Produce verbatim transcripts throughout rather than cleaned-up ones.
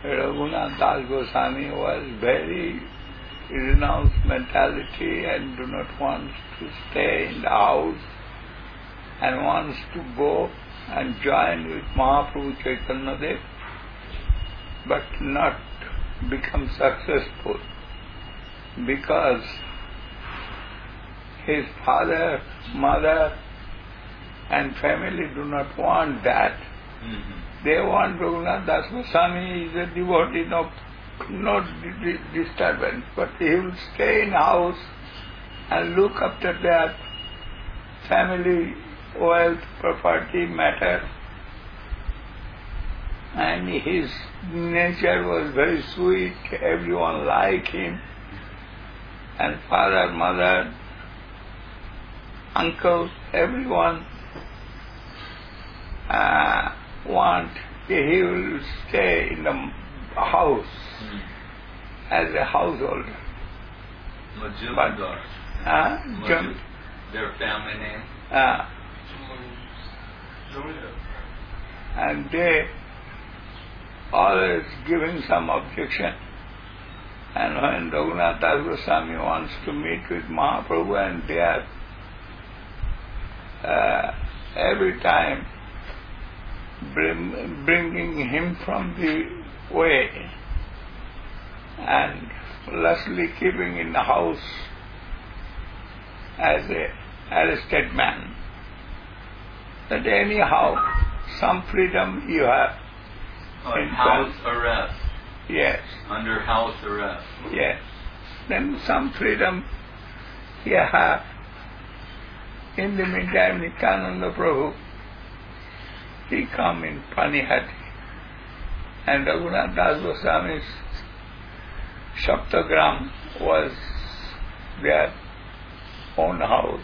Raghunath Das Goswami was very renounced mentality and do not want to stay in the house and wants to go and join with Mahaprabhu Chaitanya Dev, but not become successful because his father, mother and family do not want that. Mm-hmm. They want Raghunath Das Goswami is a devotee, no, no disturbance, but he will stay in house and look after their family, wealth, property, matter. And his nature was very sweet, everyone liked him. And father, mother, uncle, everyone uh, want he will stay in the house mm. as a householder. Majumdar. Uh, Majum, their family name. Uh, and they always giving some objection. And when Raghunath Das Goswami wants to meet with Mahaprabhu, and they are uh, every time bring, bringing him from the way and lustily keeping in the house as a arrested man. That anyhow, some freedom you have. Uh, house arrest. Yes. Under house arrest. Yes. Then some freedom you have. In the meantime, Nityananda Prabhu, he come in Panihati. And Raghunath Das Goswami's Shaptagram was their own house.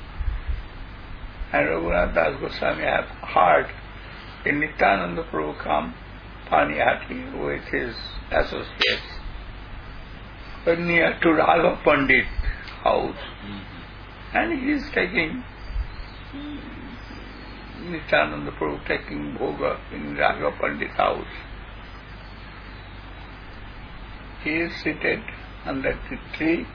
And Raghunath Das Goswami had heard in Nityananda Prabhu come Panihati with his associates, but near to Raghav Pandit house. Mm-hmm. And he is taking Nityananda Prabhu taking bhoga in Raghav Pandit house. He is seated under the tree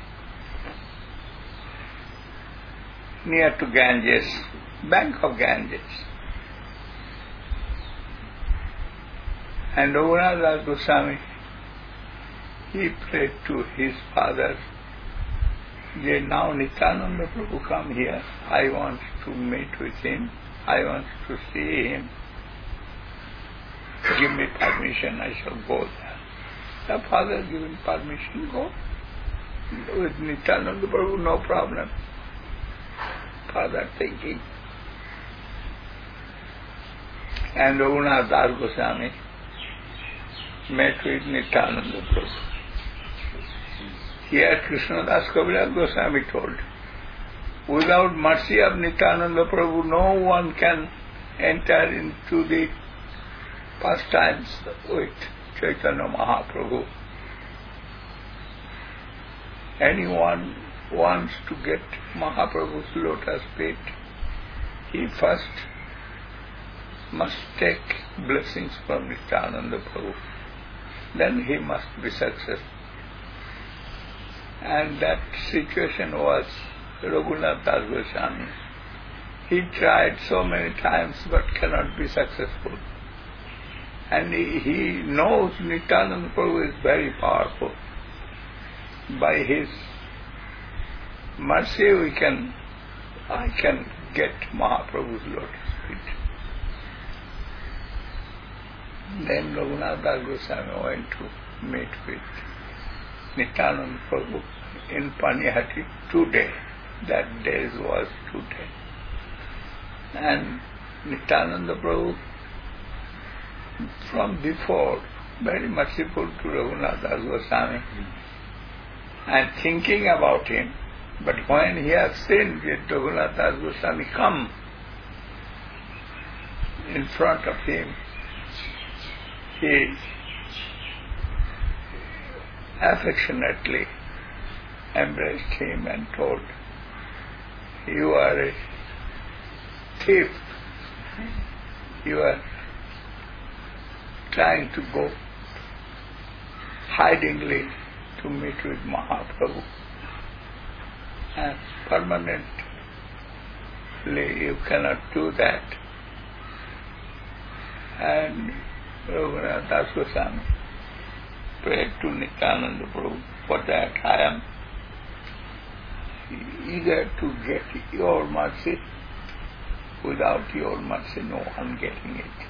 near to Ganges, bank of Ganges. And Raghunath Das Goswami, he prayed to his father, that now Nityananda Prabhu come here, I want to meet with him, I want to see him. Give me permission, I shall go there. The father given permission, go. With Nityananda Prabhu, no problem. Father thinking. And Raghunath Das Goswami met with Nityananda Prabhu. Here Krishnadas Kaviraj Goswami told, without mercy of Nityananda Prabhu, no one can enter into the pastimes with Chaitanya Mahaprabhu. Anyone wants to get Mahaprabhu's lotus feet, he first must take blessings from Nityananda Prabhu. Then he must be successful. And that situation was Raghunath Das Goswami. He tried so many times but cannot be successful. And he, he knows Nityananda Prabhu is very powerful. By his mercy we can, I can get Mahaprabhu's lotus feet. Then Raghunath Das Goswami went to meet with Nityananda Prabhu in Panihati today. That day was today. And Nityananda Prabhu from before very merciful to Raghunath Das Goswami and thinking about him. But when he has seen that Raghunath Das Goswami come in front of him, he affectionately embraced him and told, you are a thief. You are trying to go hidingly to meet with Mahaprabhu. And permanently you cannot do that. And Raghunath Das Goswami prayed to Nityananda Prabhu, for that I am eager to get your mercy. Without your mercy, no one getting it.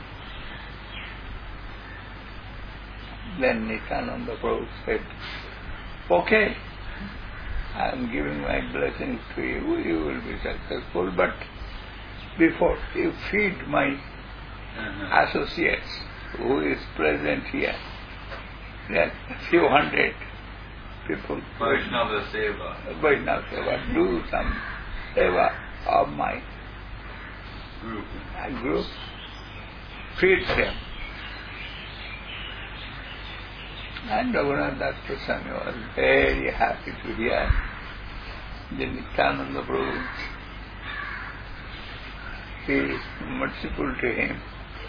Then Nityananda Prabhu said, okay, I am giving my blessings to you, you will be successful, but before you feed my uh-huh. associates who is present here, there are a few hundred people. Vaishnava Seva. Vaishnava Seva. Do some seva of my group. group. Feed them. And Raghunath Das Goswami was very happy to hear the Nityananda Prabhu. He is merciful to him.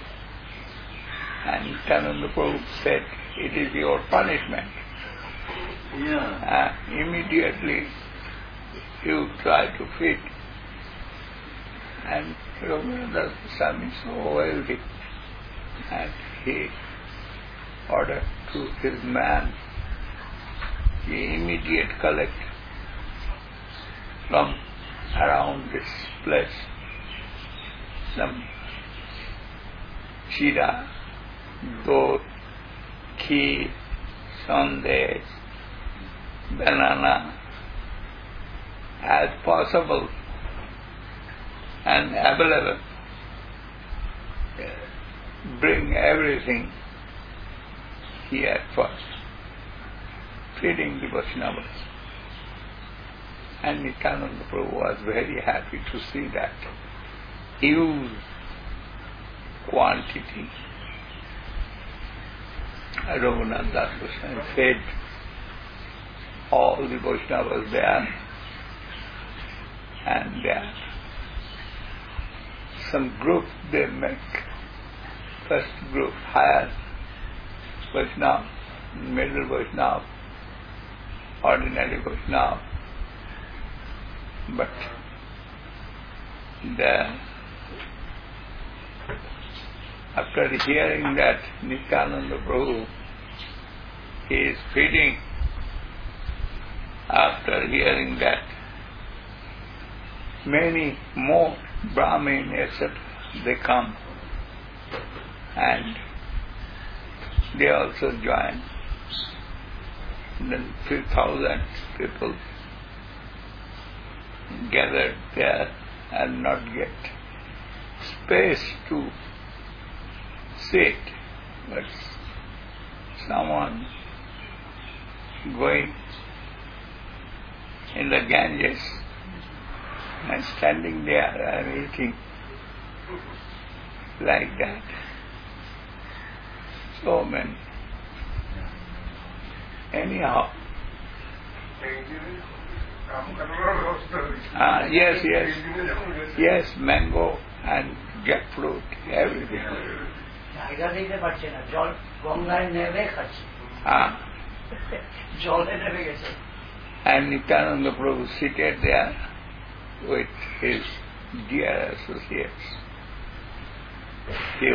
And Nityananda Prabhu said, it is your punishment. Yeah. Uh, immediately you try to feed. And Raghunath Das Goswami is so wealthy. And he ordered to his man, he immediate collect from around this place some chira, dot, kheer, sandesh, banana, as possible and available. Bring everything here first, feeding the Vaishnavas. And Nityananda Prabhu was very happy to see that huge quantity. Raghunath Das Goswami fed all the Vaishnavas there, and there some group they make. First group higher Vaishnava, middle Vaishnava, ordinary Vaishnava. But the, after hearing that Nityananda Prabhu he is feeding, after hearing that many more Brahmin et cetera they come and they also join. Then few thousand people gathered there and not get space to sit, but someone going in the Ganges and standing there and eating like that. So many. Anyhow. Ah, yes, yes. Yes, mango and jackfruit, everything. Ah. And Nityananda Prabhu seated there with his dear associates, few.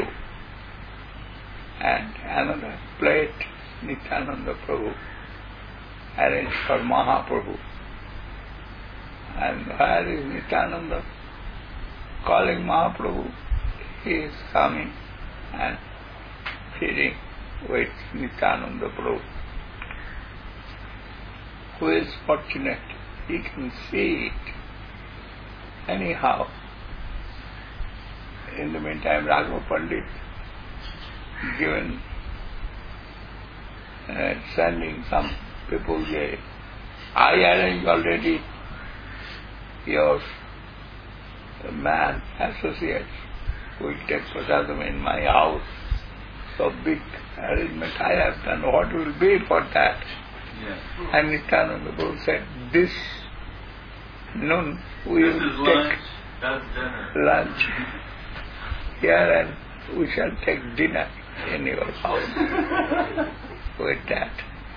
And another plate Nityananda Prabhu arranged for Mahaprabhu. And where is Nityananda? Calling Mahaprabhu, he is coming and feeding with Nityananda Prabhu. Who is fortunate, he can see it. Anyhow, in the meantime, Raghav Pandit given, uh, sending some people there. I arranged already your man associates who will take prasadam in my house. So big arrangement I have done. What will be for that? Yes. And Nityananda Prabhu said, this noon we this will is take lunch, that's dinner. lunch here and we shall take dinner in your house. with that.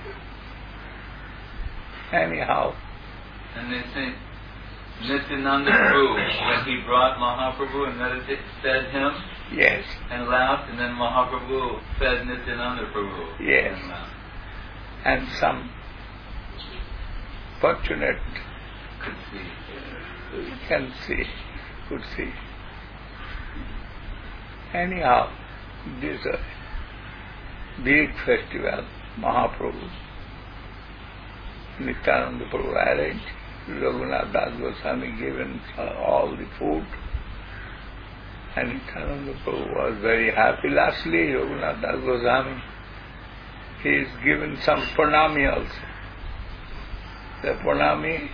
Anyhow. And they say Nityananda Prabhu, when he brought Mahaprabhu and meditated, fed him. Yes. And laughed, and then Mahaprabhu fed Nityananda Prabhu. Yes. And, and some fortunate could see. Can see, could see. Anyhow, this is a big festival, Mahaprabhu, Nityananda Prabhu arranged, Raghunath Das Goswami given all the food, and Nityananda Prabhu was very happy. Lastly, Raghunath Das Goswami, he is given some pranami also. The pranami,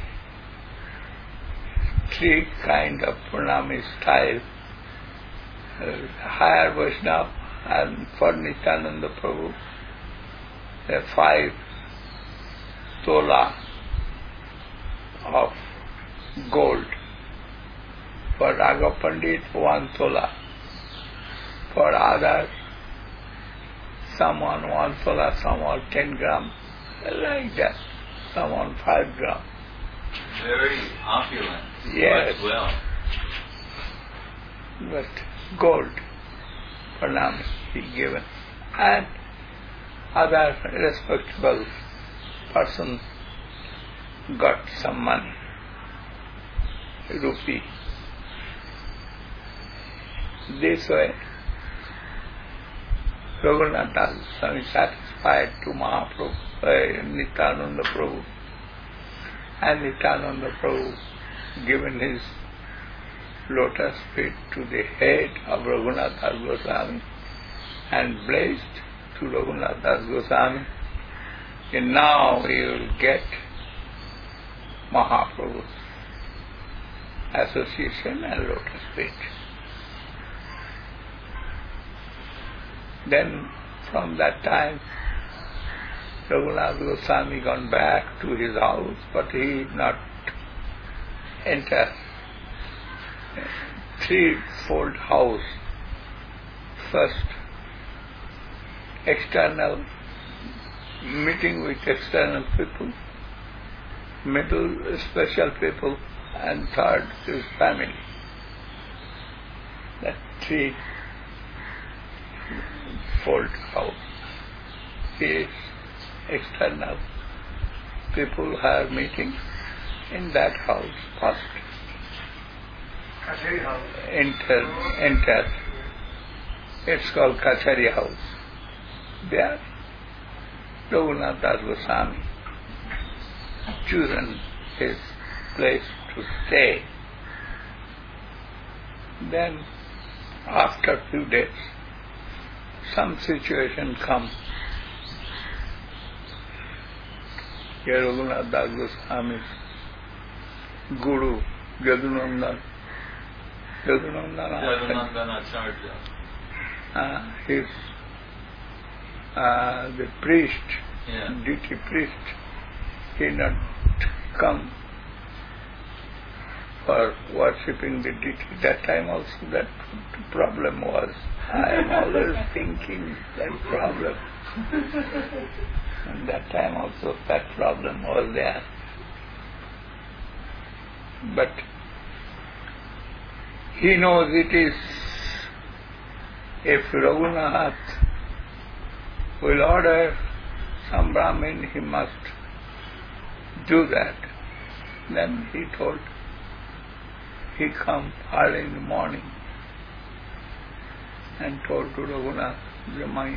three kind of pranami style, uh, higher Vaishnava, and for Nityananda Prabhu, the five tola of gold. For Raghav Pandit, one tola. For others, someone one tola, someone ten gram, like that. Someone five gram. Very opulent. Yes. Much well. But gold, pranam he given. And other respectable person got some money, rupee. This way, Raghunath Das Swami satisfied to Mahaprabhu, uh, Nityananda Prabhu, and Nityananda Prabhu given his lotus feet to the head of Raghunath Das Goswami and blessed to Raghunath Das Goswami, and now he will get Mahaprabhu's association and lotus feet. Then from that time, Raghunath Goswami gone back to his house, but he did not enter threefold house. First, external, meeting with external people, middle, special people, and third, his family. That three fold house. His external people are meeting in that house first. Kachari house. Enter, enter. It's called Kachari house. There, Raghunath Das Goswami chosen his place to stay. Then, after few days, some situation comes. Here Raghunath Das Goswami's Guru, Yadunandan, Yadunandan Acharya. Uh, his, uh, the priest, yeah. deity priest, he not come for worshipping the deity. That time also that problem was. I am always thinking that problem. And that time also that problem was there. But he knows it is, if Raghunath will order some Brahmin, he must do that. Then he told, he come early in the morning and told to Raghunath, my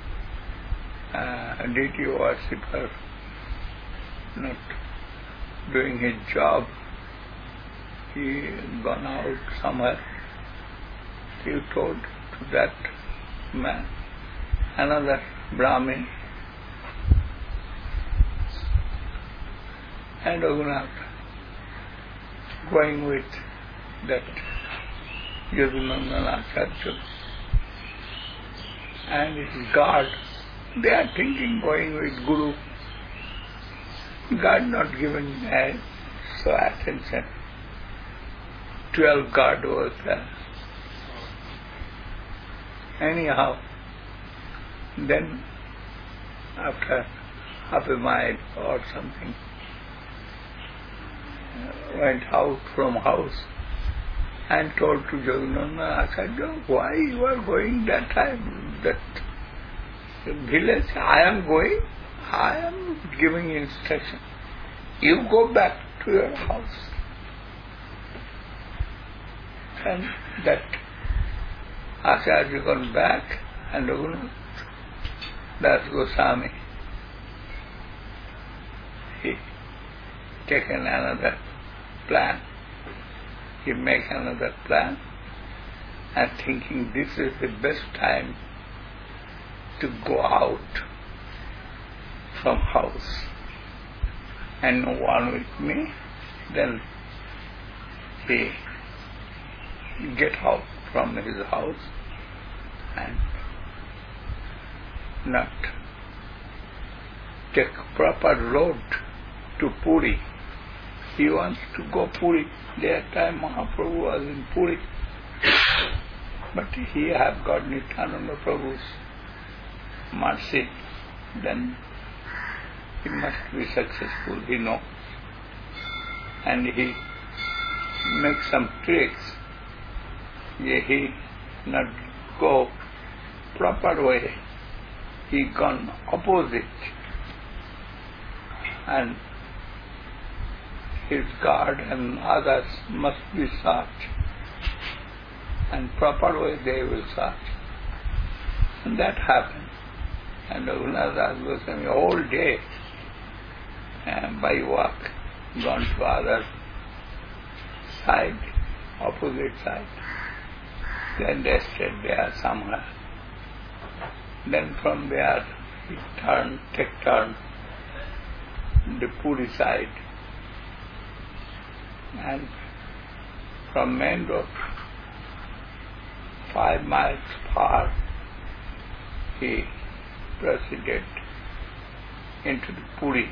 uh, deity worshipper not doing his job, he gone out somewhere. He told to that man, another Brahmin, and Raghunath going with that Yadunandan Acharya and his guard. They are thinking going with Guru. God not given uh, so attention. Twelve guard was there. Anyhow, then after half a mile or something, went out from house and told to Jagannath, Acharya, why you are going that time, that village? I am going, I am giving instruction. You go back to your house. And that Acharya gone back, and Raghunath Das Goswami, he taken another plan. He make another plan and thinking this is the best time to go out from house and no one with me. Then he get out from his house and not take proper road to Puri. He wants to go Puri. That time Mahaprabhu was in Puri. But he have got Nityananda Prabhu's mercy. Then he must be successful, he knows. And he makes some tricks. Yeah, he not go proper way. He gone opposite. And his guard and others must be searched. And proper way they will search. And that happened. And Raghunath Das Goswami all day and by walk gone to other side, opposite side. Then they stayed there somewhere. Then from there he turned, take turn the Puri side. And from main road, five miles far, he proceeded into the Puri.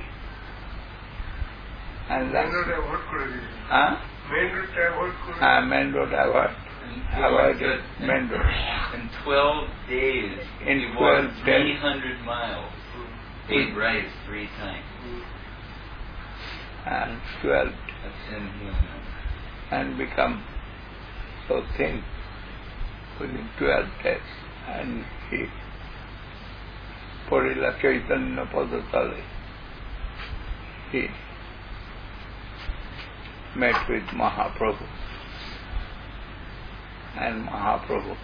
And main road avoid kore huh? Main road avoid kore Ah, main road avoid. Avoided main road. In twelve days, In he twelve walked days. three hundred miles. Ate rice three times. And twelve. That's inhuman. And become so thin within twelve days. And he Purila Chaitanya Padatale. He met with Mahaprabhu. And Mahaprabhu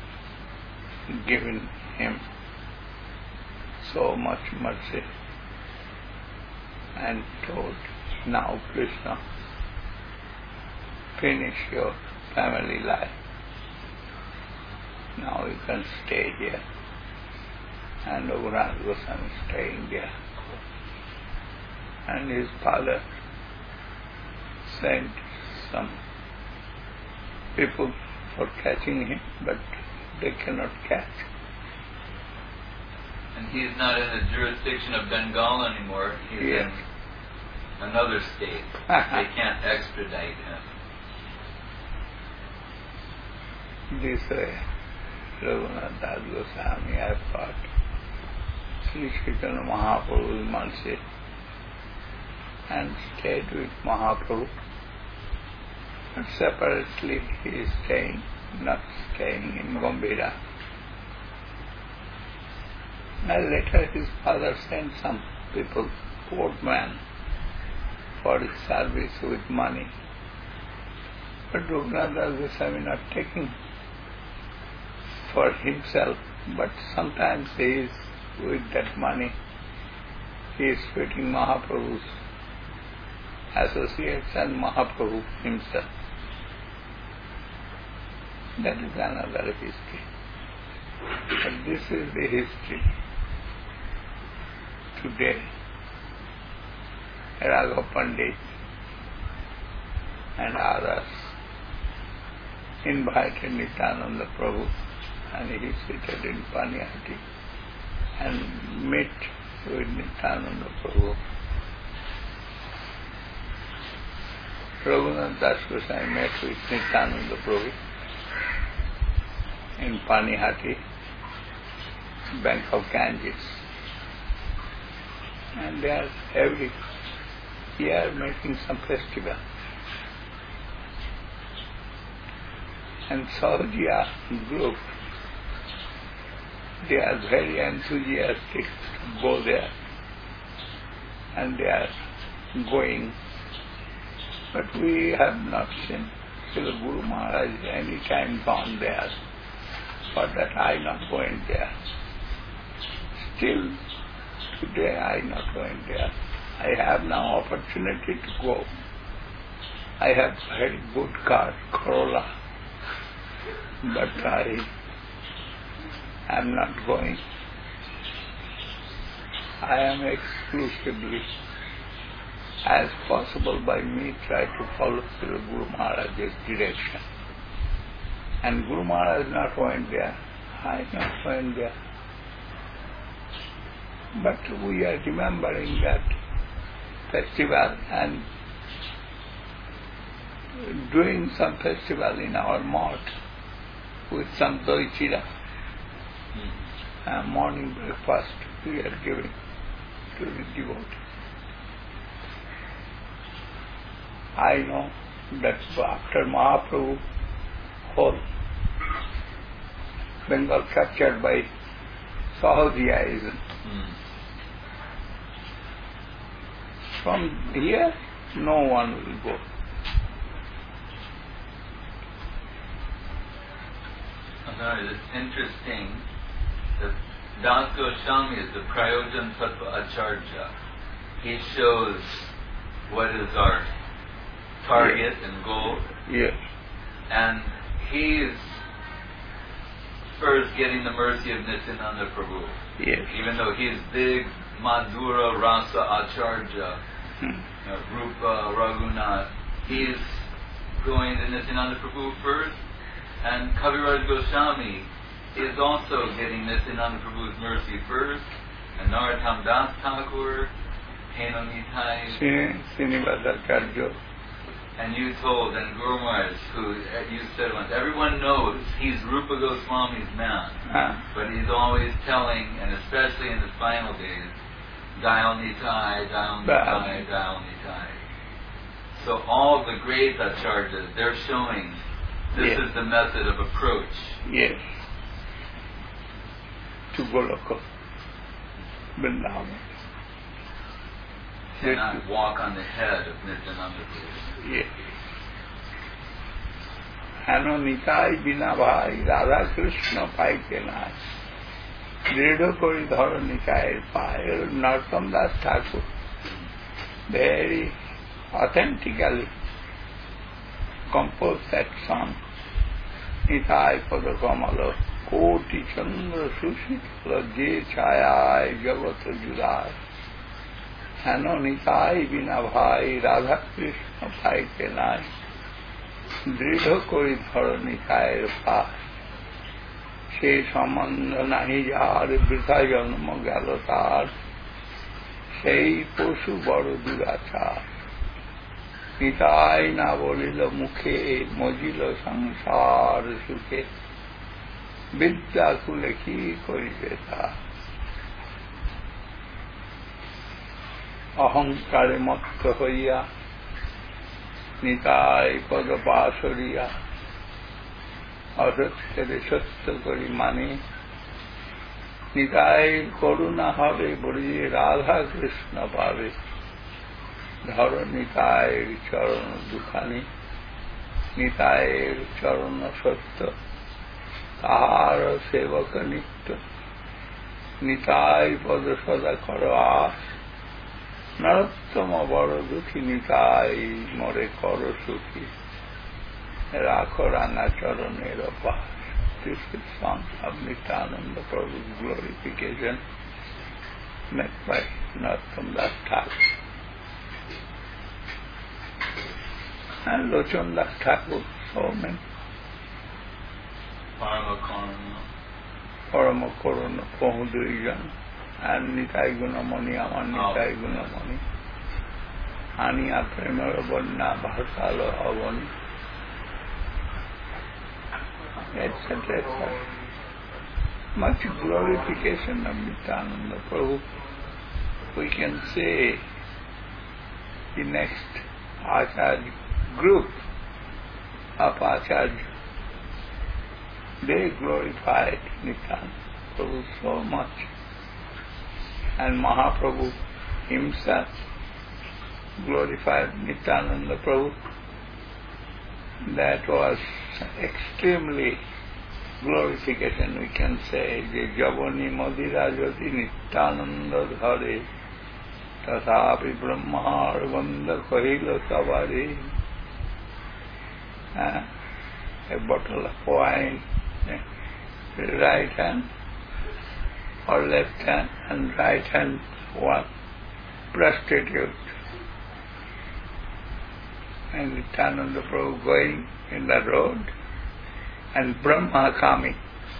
given him so much mercy and told, now Krishna, finish your family life. Now you can stay here. And Raghunath Goswami staying there. And his father sent some people for catching him, but they cannot catch. And he's not in the jurisdiction of Bengal anymore. He's Yes. in another state. They can't extradite him. This way, Raghunath Das Goswami has got Sri Chaitanya Mahaprabhu's mercy and stayed with Mahaprabhu. But separately he is staying, not staying in Gambhira. And later his father sent some people, poor man, for his service with money. But Raghunath Das Goswami not taking for himself, but sometimes he is with that money, he is feeding Mahaprabhu's associates and Mahaprabhu himself. That is another history. But this is the history. Today, Raghav Pandit and others invited Nityananda Prabhu, and he seated in Panihati and met with Nityananda Prabhu. Raghunath Das Goswami met with Nityananda Prabhu in Panihati, bank of Ganges. and they are every year making some festival. And Sahajiya group, they are very enthusiastic to go there, and they are going. But we have not seen Srila Guru Maharaj any time gone there. For that I not going there. Still today I not going there. I have now opportunity to go. I have very good car, Corolla, but I am not going. I am exclusively, as possible by me, try to follow Srila Guru Maharaj's direction. And Guru Maharaj not going there, I not going there. But we are remembering that festival and doing some festival in our mart with some doi chira. Mm. Morning breakfast we are giving to the devotee. I know that after Mahaprabhu, whole Bengal captured by Sahajiyaism. Mm. From here, no one will go. No, it's interesting that Das Goswami is the Prayojan Tattva Acharya. He shows what is our target yes. and goal. Yes. And he is first getting the mercy of Nityananda Prabhu. Yes. Even though he is big Madhura Rasa Acharya, hmm. you know, Rupa Raghunath, he is going to Nityananda Prabhu first. And Kaviraj Goswami is also getting Nityananda Prabhu's mercy first, and Narottam Das Thakur, Heno Nitai, Srinivasacharya. And you told, and Guru Maharaj, who you said once, everyone knows he's Rupa Goswami's man, huh. but he's always telling, and especially in the final days, Dayal Nitai, Dayal Nitai, Dayal Nitai. So all the great acharyas, they're showing this yes. is the method of approach. Yes. To Goloka, Vrindavan. Cannot walk on the head of Nityananda Prabhu. Yes. Hano Nitai Bina Bhai Radha Krishna Paite Nai. Dridho Kori Dhara Nitai Pai. Narottam Das Thakur very authentically composed that song. Nitai Pada Kamala Koti Chandra Sushitala Je Chayai Javata Judai. Hano Nitai Bina Bhai Radha Krishna Paite Nai. Dridho Kori Dhara Nitai Pai. She Samandha Nahi Jar Britha Janma Galatar. Sei Posu Baro Durachar. Nitai na bolilo mukhe mojilo sansar sukhe vidya kuleki koribe ta. Ahankare matta hoiya Nitai pada pasoriya asattere satya kori mane Nitai koruna habe bori Radha Krishna pabe. Dhara Nitai Charana Dukhani Nitai Charana Satta Tahara Sevaka Nitya Nitai Pada Sada Kara Narottama Baro Dukhi Nitai More Karo Sukhi Rakho Ranga Charanera Pas. This is song of Nityananda Prabhu's glorification met by Narottam Das Thakur. And Lochan Das Thakur, so many. Parama Korona. Parama Korona, Pohudurijan, and Nitai Gunamani, Aman Nitai Gunamani. Aniya Premara Vanna Bharsala Avani. Etc. et cetera. Much glorification of Nityananda Prabhu we can say the next Acharya group of Acharya, they glorified Nityananda Prabhu so much. And Mahaprabhu himself glorified Nityananda Prabhu. That was extremely glorification, we can say. Javani Madhira Jati Nityananda Dhare Tathapi Brahma Vanda Kahila Savari. A bottle of wine, right hand or left hand, and right hand was prostitute. And Nityananda Prabhu going in the road, and Brahma coming.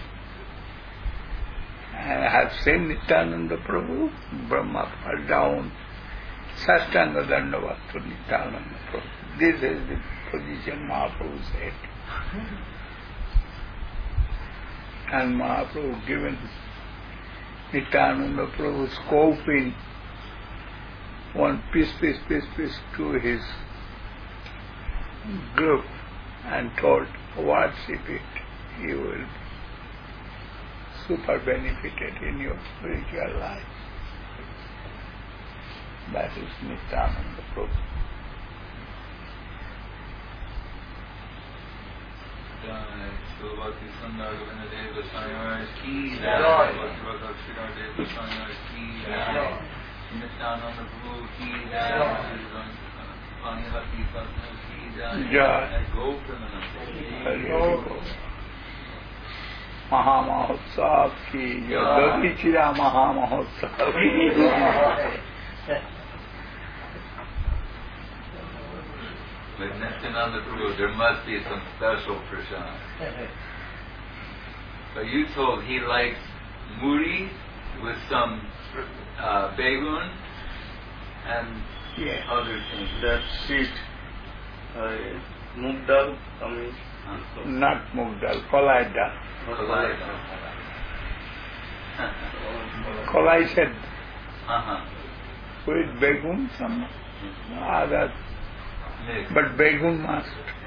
And I have seen Nityananda Prabhu, Brahma fell down, Sastanga Dandavat to Nityananda Prabhu. This is the position Mahaprabhu said. And Mahaprabhu given Nityananda Prabhu scope in one piece, piece, piece, piece to his group and told, worship it, you will be super benefited in your spiritual life. That is Nityananda Prabhu. Bhakti Sundar Govinda Deva Goswami ki jai, Bhakti Bhakti Deva Goswami ki jai, Nityananda Prabhu ki jai, Swami Bhakti Sundar ki jai, Go Pramanam, Mahamahotsav ki jai, Gavichira Mahamahotsav ki jai. With Nityananda Prabhu, there must be some special prasad. But you told he likes muri with some uh, begun and yeah. other things. That seed, uh, moong dal, I mean, uh, not moong dal, kolai dal. Kolai dal. Kolai said, uh-huh. with begun, some other. Mix. But begun must.